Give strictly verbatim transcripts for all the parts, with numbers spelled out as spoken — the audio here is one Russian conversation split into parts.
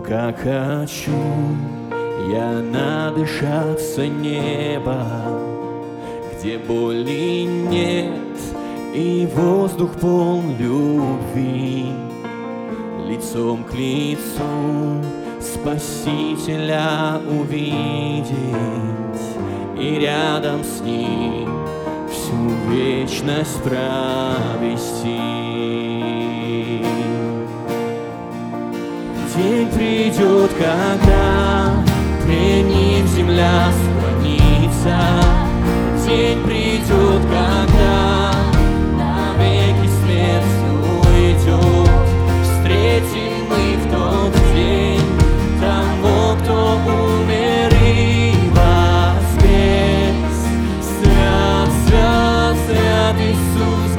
как хочу я надышаться небом, где боли нет и воздух полн любви, лицом к лицу Спасителя увидеть и рядом с ним всю вечность провести. День придет, когда пред ним земля склонится. День придет, когда навеки смерть уйдет. Встретим мы в тот день того, кто умер и воскрес. Свят, свят, свят Иисус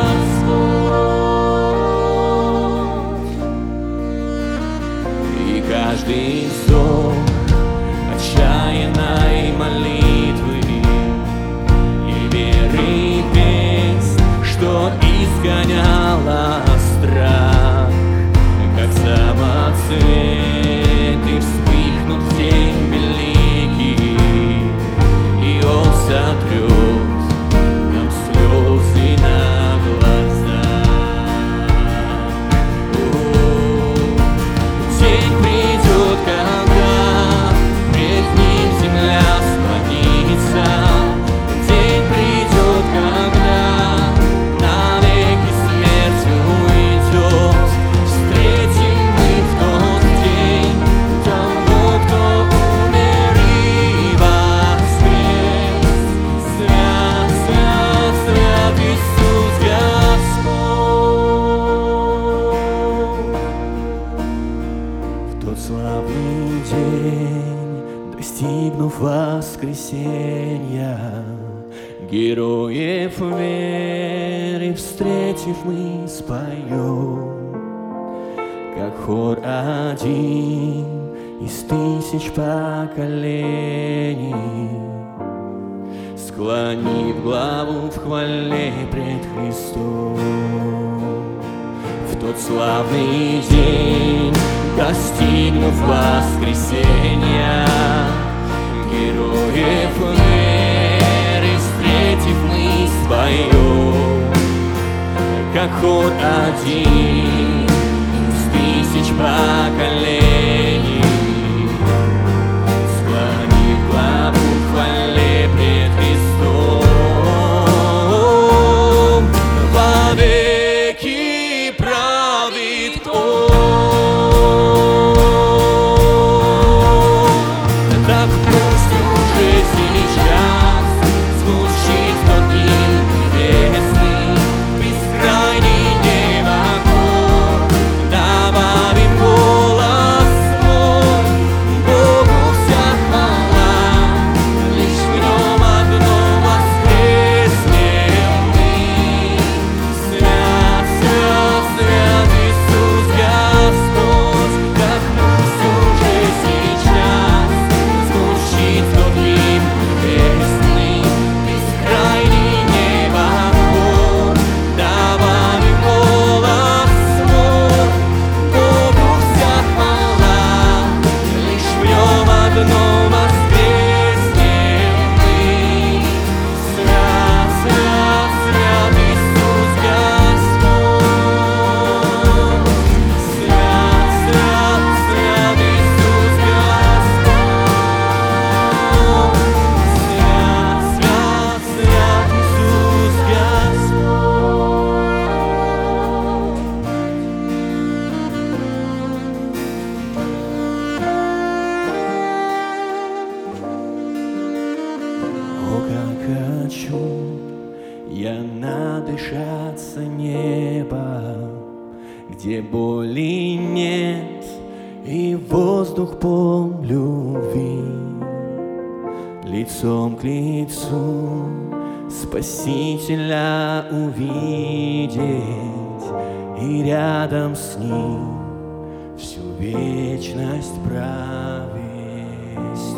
Господь. И каждый вздох отчаянной молитвы и веры песнь, что изгоняла страх, как самоцвет, и вспыхнут в день великий, и Он сотрет нам слезы на глазах. День придет, когда пред Ним земля склонится. День придет, когда навеки смерть уйдет. Встретим мы в тот день того, кто умер и воскрес. Свят, свят, свят Иисус Господь. В тот славный день, достигнув воскресенья, героев веры встретив, мы споем, как хор один из тысяч поколений, склонив главу в хвале пред Христом. В тот славный день, достигнув воскресенья, героев веры встретив, мы споем, как хор один из тысяч поколений, склонив главу в хвале пред Христом. Вовеки правит Он. Так пусть уже сейчас звучит тот гимн небесный, бескрайний небо, добавим голос свой. Богу вся хвала, лишь в Нем одном воскреснем мы. Свят, свят, свят Иисус Господь. Так пусть уже сейчас звучит тот гимн небесный, бескрайний небо, добавим голос свой. Богу вся хвала, лишь в Нем одном воскреснем мы. Свят, свят, свят Иисус Господь. Свят, свят, свят Иисус Господь. Свят, свят, свят Иисус Господь. О, как хочу я надышаться небом, где боли нет и воздух полн любви, лицом к лицу Спасителя увидеть и рядом с Ним всю вечность провести.